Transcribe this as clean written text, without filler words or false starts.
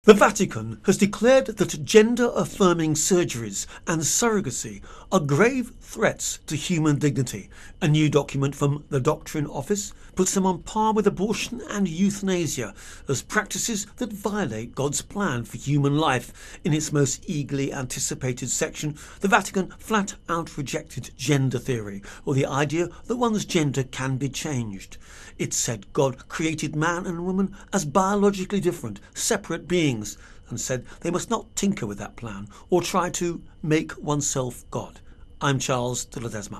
The Vatican has declared that gender-affirming surgeries and surrogacy are grave threats to human dignity. A new document from the Doctrine Office puts them on par with abortion and euthanasia as practices that violate God's plan for human life. In its most eagerly anticipated section, the Vatican flat out rejected gender theory, or the idea that one's gender can be changed. It said God created man and woman as biologically different, separate beings, and said they must not tinker with that plan or try to make oneself God. I'm Charles de Ledesma.